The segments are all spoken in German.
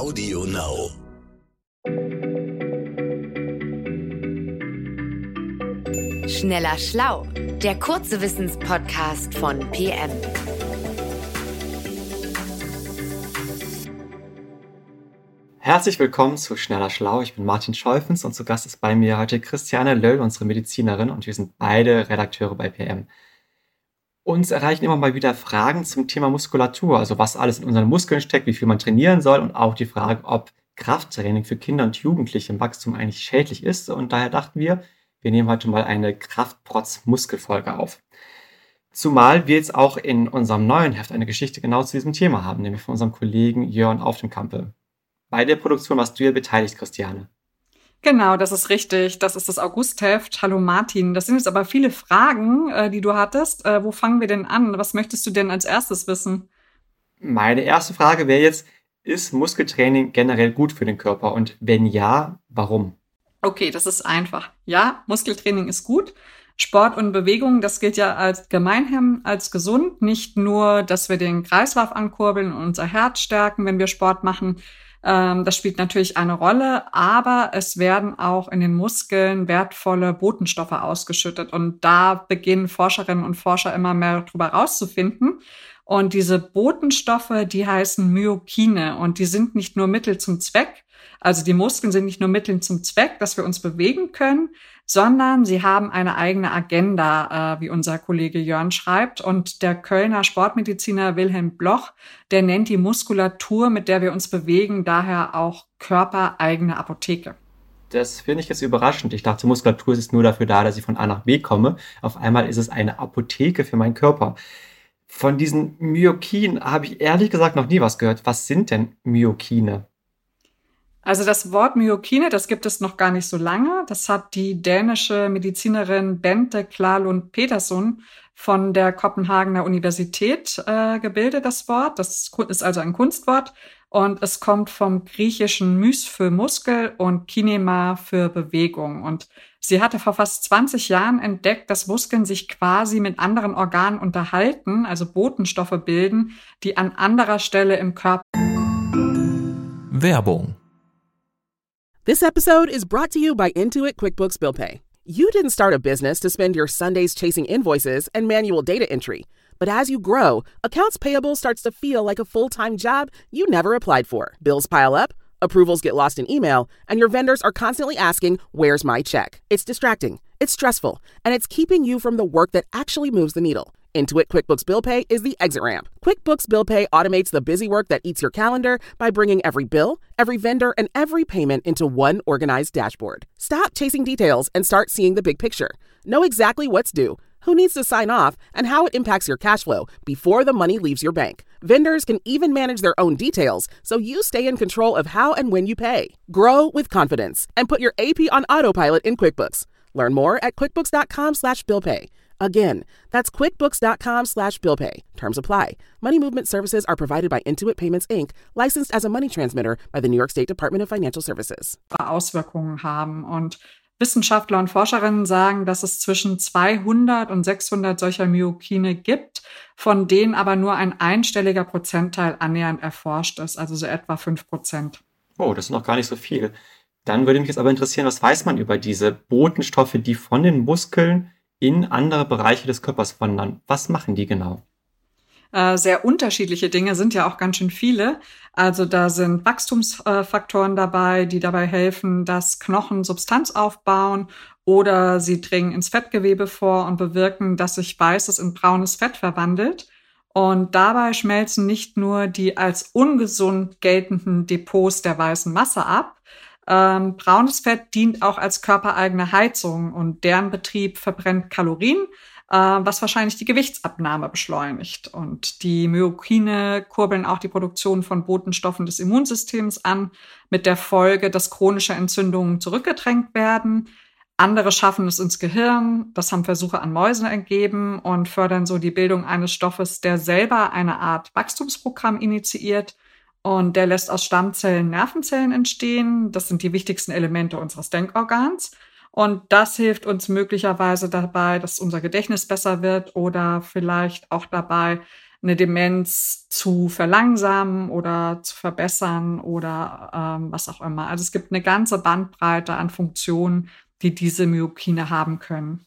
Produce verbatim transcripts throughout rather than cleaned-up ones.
Audio Now. Schneller Schlau, der kurze Wissenspodcast von P M. Herzlich willkommen zu Schneller Schlau. Ich bin Martin Scholfens und zu Gast ist bei mir heute Christiane Löll, unsere Medizinerin, und wir sind beide Redakteure bei P M. Uns erreichen immer mal wieder Fragen zum Thema Muskulatur, also was alles in unseren Muskeln steckt, wie viel man trainieren soll und auch die Frage, ob Krafttraining für Kinder und Jugendliche im Wachstum eigentlich schädlich ist. Und daher dachten wir, wir nehmen heute mal eine Kraftprotz-Muskelfolge auf. Zumal wir jetzt auch in unserem neuen Heft eine Geschichte genau zu diesem Thema haben, nämlich von unserem Kollegen Jörn Aufdenkampe. Bei der Produktion warst du ja beteiligt, Christiane. Genau, das ist richtig. Das ist das Augustheft. Hallo Martin. Das sind jetzt aber viele Fragen, äh, die du hattest. Äh, wo fangen wir denn an? Was möchtest du denn als erstes wissen? Meine erste Frage wäre jetzt, ist Muskeltraining generell gut für den Körper? Und wenn ja, warum? Okay, das ist einfach. Ja, Muskeltraining ist gut. Sport und Bewegung, das gilt ja als gemeinhin als gesund. Nicht nur, dass wir den Kreislauf ankurbeln und unser Herz stärken, wenn wir Sport machen. Das spielt natürlich eine Rolle, aber es werden auch in den Muskeln wertvolle Botenstoffe ausgeschüttet. Und da beginnen Forscherinnen und Forscher immer mehr darüber rauszufinden. Und diese Botenstoffe, die heißen Myokine und die sind nicht nur Mittel zum Zweck. Also die Muskeln sind nicht nur Mittel zum Zweck, dass wir uns bewegen können, sondern sie haben eine eigene Agenda, äh, wie unser Kollege Jörn schreibt. Und der Kölner Sportmediziner Wilhelm Bloch, der nennt die Muskulatur, mit der wir uns bewegen, daher auch körpereigene Apotheke. Das finde ich jetzt überraschend. Ich dachte, Muskulatur ist nur dafür da, dass ich von A nach B komme. Auf einmal ist es eine Apotheke für meinen Körper. Von diesen Myokinen habe ich ehrlich gesagt noch nie was gehört. Was sind denn Myokine? Also das Wort Myokine, das gibt es noch gar nicht so lange. Das hat die dänische Medizinerin Bente Klarlund Petersen von der Kopenhagener Universität äh, gebildet, das Wort. Das ist also ein Kunstwort und es kommt vom griechischen Mys für Muskel und Kinema für Bewegung. Und sie hatte vor fast zwanzig Jahren entdeckt, dass Muskeln sich quasi mit anderen Organen unterhalten, also Botenstoffe bilden, die an anderer Stelle im Körper. Werbung. This episode is brought to you by Intuit QuickBooks Bill Pay. You didn't start a business to spend your Sundays chasing invoices and manual data entry. But as you grow, accounts payable starts to feel like a full-time job you never applied for. Bills pile up, approvals get lost in email, and your vendors are constantly asking, "Where's my check?" It's distracting, it's stressful, and it's keeping you from the work that actually moves the needle. Intuit QuickBooks Bill Pay is the exit ramp. QuickBooks Bill Pay automates the busy work that eats your calendar by bringing every bill, every vendor, and every payment into one organized dashboard. Stop chasing details and start seeing the big picture. Know exactly what's due, who needs to sign off, and how it impacts your cash flow before the money leaves your bank. Vendors can even manage their own details, so you stay in control of how and when you pay. Grow with confidence and put your A P on autopilot in QuickBooks. Learn more at quickbooks.com slash billpay. Again, that's quickbooks.com slash billpay. Terms apply. Money movement services are provided by Intuit Payments, Incorporated, licensed as a money transmitter by the New York State Department of Financial Services. Auswirkungen haben. Und Wissenschaftler und Forscherinnen sagen, dass es zwischen zweihundert und sechshundert solcher Myokine gibt, von denen aber nur ein einstelliger Prozentteil annähernd erforscht ist, also so etwa fünf Prozent. Oh, das ist noch gar nicht so viel. Dann würde mich jetzt aber interessieren, was weiß man über diese Botenstoffe, die von den Muskeln in andere Bereiche des Körpers wandern? Was machen die genau? Äh, sehr unterschiedliche Dinge, sind ja auch ganz schön viele. Also da sind Wachstumsfaktoren dabei, die dabei helfen, dass Knochen Substanz aufbauen, oder sie dringen ins Fettgewebe vor und bewirken, dass sich weißes in braunes Fett verwandelt. Und dabei schmelzen nicht nur die als ungesund geltenden Depots der weißen Masse ab. Ähm, braunes Fett dient auch als körpereigene Heizung und deren Betrieb verbrennt Kalorien, äh, was wahrscheinlich die Gewichtsabnahme beschleunigt. Und die Myokine kurbeln auch die Produktion von Botenstoffen des Immunsystems an, mit der Folge, dass chronische Entzündungen zurückgedrängt werden. Andere schaffen es ins Gehirn, das haben Versuche an Mäusen ergeben, und fördern so die Bildung eines Stoffes, der selber eine Art Wachstumsprogramm initiiert. Und der lässt aus Stammzellen Nervenzellen entstehen. Das sind die wichtigsten Elemente unseres Denkorgans. Und das hilft uns möglicherweise dabei, dass unser Gedächtnis besser wird oder vielleicht auch dabei, eine Demenz zu verlangsamen oder zu verbessern oder ähm, was auch immer. Also es gibt eine ganze Bandbreite an Funktionen, die diese Myokine haben können.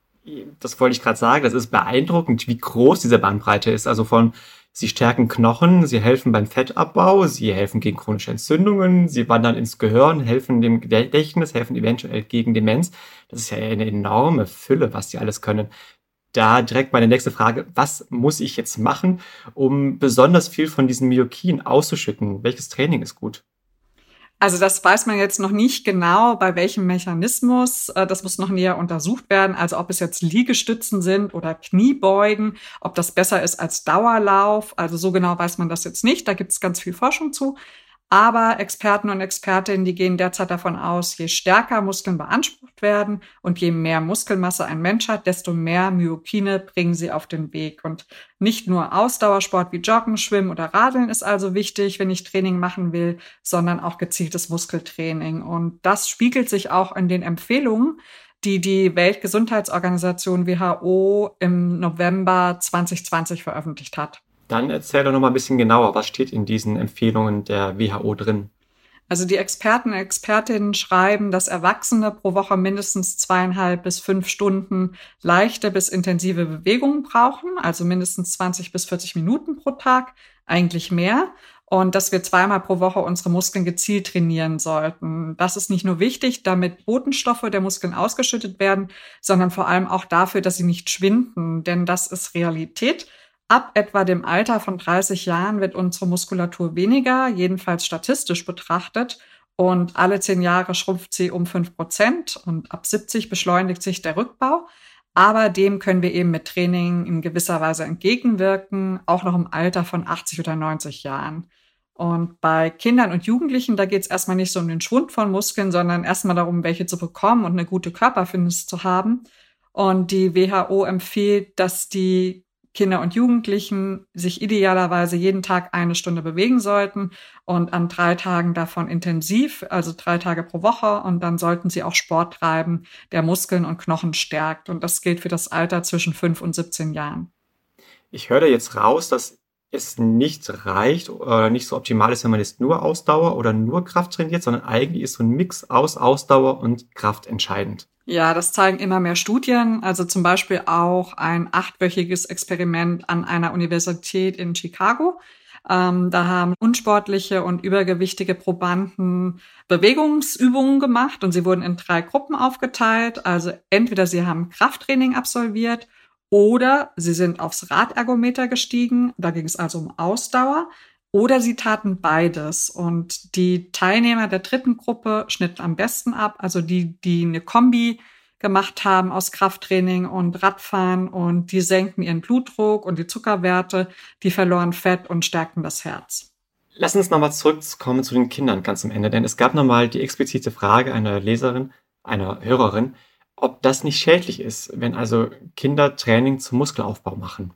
Das wollte ich gerade sagen, das ist beeindruckend, wie groß diese Bandbreite ist. Also von, sie stärken Knochen, sie helfen beim Fettabbau, sie helfen gegen chronische Entzündungen, sie wandern ins Gehirn, helfen dem Gedächtnis, helfen eventuell gegen Demenz. Das ist ja eine enorme Fülle, was sie alles können. Da direkt meine nächste Frage, was muss ich jetzt machen, um besonders viel von diesen Myokinen auszuschütten? Welches Training ist gut? Also das weiß man jetzt noch nicht genau, bei welchem Mechanismus. Das muss noch näher untersucht werden. Also ob es jetzt Liegestützen sind oder Kniebeugen, ob das besser ist als Dauerlauf. Also so genau weiß man das jetzt nicht. Da gibt es ganz viel Forschung zu. Aber Experten und Expertinnen, die gehen derzeit davon aus, je stärker Muskeln beansprucht werden und je mehr Muskelmasse ein Mensch hat, desto mehr Myokine bringen sie auf den Weg. Und nicht nur Ausdauersport wie Joggen, Schwimmen oder Radeln ist also wichtig, wenn ich Training machen will, sondern auch gezieltes Muskeltraining. Und das spiegelt sich auch in den Empfehlungen, die die Weltgesundheitsorganisation W H O im November zwanzig zwanzig veröffentlicht hat. Dann erzähl doch noch mal ein bisschen genauer, was steht in diesen Empfehlungen der W H O drin? Also die Experten und Expertinnen schreiben, dass Erwachsene pro Woche mindestens zweieinhalb bis fünf Stunden leichte bis intensive Bewegungen brauchen, also mindestens zwanzig bis vierzig Minuten pro Tag, eigentlich mehr. Und dass wir zweimal pro Woche unsere Muskeln gezielt trainieren sollten. Das ist nicht nur wichtig, damit Botenstoffe der Muskeln ausgeschüttet werden, sondern vor allem auch dafür, dass sie nicht schwinden, denn das ist Realität. Ab etwa dem Alter von dreißig Jahren wird unsere Muskulatur weniger, jedenfalls statistisch betrachtet. Und alle zehn Jahre schrumpft sie um fünf Prozent und ab siebzig beschleunigt sich der Rückbau. Aber dem können wir eben mit Training in gewisser Weise entgegenwirken, auch noch im Alter von achtzig oder neunzig Jahren. Und bei Kindern und Jugendlichen, da geht es erstmal nicht so um den Schwund von Muskeln, sondern erstmal darum, welche zu bekommen und eine gute Körperfitness zu haben. Und die W H O empfiehlt, dass die Kinder und Jugendlichen sich idealerweise jeden Tag eine Stunde bewegen sollten und an drei Tagen davon intensiv, also drei Tage pro Woche. Und dann sollten sie auch Sport treiben, der Muskeln und Knochen stärkt. Und das gilt für das Alter zwischen fünf und siebzehn Jahren. Ich höre da jetzt raus, dass es nicht reicht oder nicht so optimal ist, wenn man jetzt nur Ausdauer oder nur Kraft trainiert, sondern eigentlich ist so ein Mix aus Ausdauer und Kraft entscheidend. Ja, das zeigen immer mehr Studien. Also zum Beispiel auch ein achtwöchiges Experiment an einer Universität in Chicago. Ähm, da haben unsportliche und übergewichtige Probanden Bewegungsübungen gemacht und sie wurden in drei Gruppen aufgeteilt. Also entweder sie haben Krafttraining absolviert oder sie sind aufs Radergometer gestiegen. Da ging es also um Ausdauer. Oder sie taten beides. Und die Teilnehmer der dritten Gruppe schnitten am besten ab. Also die, die eine Kombi gemacht haben aus Krafttraining und Radfahren. Und die senkten ihren Blutdruck und die Zuckerwerte. Die verloren Fett und stärkten das Herz. Lass uns nochmal zurückkommen zu den Kindern ganz am Ende. Denn es gab nochmal die explizite Frage einer Leserin, einer Hörerin, ob das nicht schädlich ist, wenn also Kinder Training zum Muskelaufbau machen.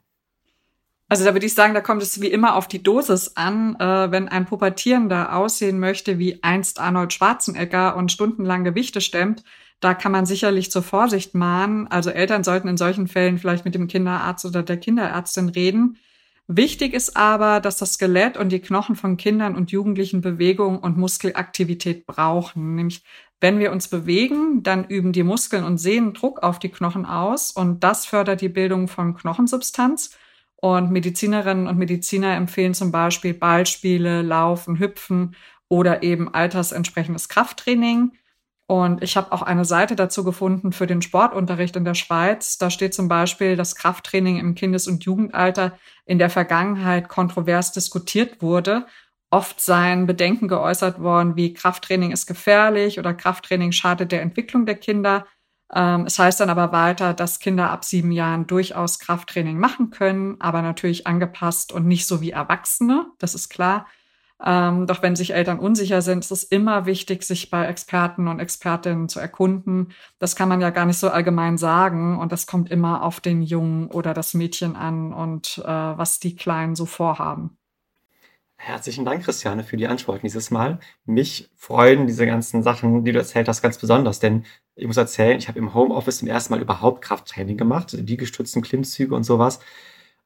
Also da würde ich sagen, da kommt es wie immer auf die Dosis an. Äh, wenn ein Pubertierender aussehen möchte wie einst Arnold Schwarzenegger und stundenlang Gewichte stemmt, da kann man sicherlich zur Vorsicht mahnen. Also Eltern sollten in solchen Fällen vielleicht mit dem Kinderarzt oder der Kinderärztin reden. Wichtig ist aber, dass das Skelett und die Knochen von Kindern und Jugendlichen Bewegung und Muskelaktivität brauchen. Nämlich, wenn wir uns bewegen, dann üben die Muskeln und Sehnen Druck auf die Knochen aus und das fördert die Bildung von Knochensubstanz. Und Medizinerinnen und Mediziner empfehlen zum Beispiel Ballspiele, Laufen, Hüpfen oder eben altersentsprechendes Krafttraining. Und ich habe auch eine Seite dazu gefunden für den Sportunterricht in der Schweiz. Da steht zum Beispiel, dass Krafttraining im Kindes- und Jugendalter in der Vergangenheit kontrovers diskutiert wurde. Oft seien Bedenken geäußert worden, wie Krafttraining ist gefährlich oder Krafttraining schadet der Entwicklung der Kinder. Es heißt dann aber weiter, dass Kinder ab sieben Jahren durchaus Krafttraining machen können, aber natürlich angepasst und nicht so wie Erwachsene, das ist klar. Ähm, doch wenn sich Eltern unsicher sind, ist es immer wichtig, sich bei Experten und Expertinnen zu erkunden. Das kann man ja gar nicht so allgemein sagen und das kommt immer auf den Jungen oder das Mädchen an und äh, was die Kleinen so vorhaben. Herzlichen Dank, Christiane, für die Antworten dieses Mal. Mich freuen diese ganzen Sachen, die du erzählt hast, ganz besonders, denn ich muss erzählen, ich habe im Homeoffice zum ersten Mal überhaupt Krafttraining gemacht, Liegestützen, Klimmzüge und sowas.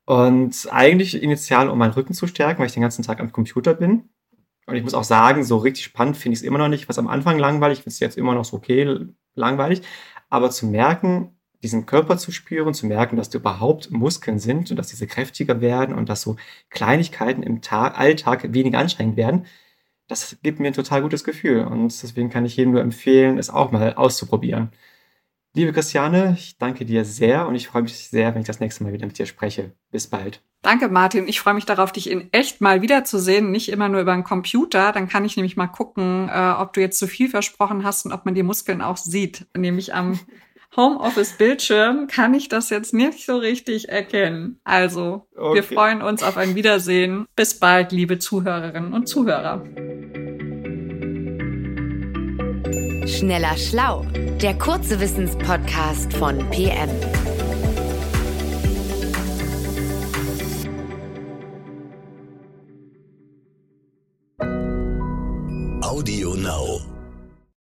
Und eigentlich initial, um meinen Rücken zu stärken, weil ich den ganzen Tag am Computer bin. Und ich muss auch sagen, so richtig spannend finde ich es immer noch nicht. Was am Anfang langweilig, finde ich jetzt immer noch so okay, langweilig. Aber zu merken, diesen Körper zu spüren, zu merken, dass da überhaupt Muskeln sind und dass diese kräftiger werden und dass so Kleinigkeiten im Tag, Alltag weniger anstrengend werden, das gibt mir ein total gutes Gefühl. Und deswegen kann ich jedem nur empfehlen, es auch mal auszuprobieren. Liebe Christiane, ich danke dir sehr und ich freue mich sehr, wenn ich das nächste Mal wieder mit dir spreche. Bis bald. Danke, Martin. Ich freue mich darauf, dich in echt mal wiederzusehen, nicht immer nur über einen Computer. Dann kann ich nämlich mal gucken, äh, ob du jetzt zu viel versprochen hast und ob man die Muskeln auch sieht. Nämlich am Homeoffice-Bildschirm kann ich das jetzt nicht so richtig erkennen. Also, okay. Wir freuen uns auf ein Wiedersehen. Bis bald, liebe Zuhörerinnen und Zuhörer. Schneller Schlau, der kurze Wissenspodcast von P M. Audio Now.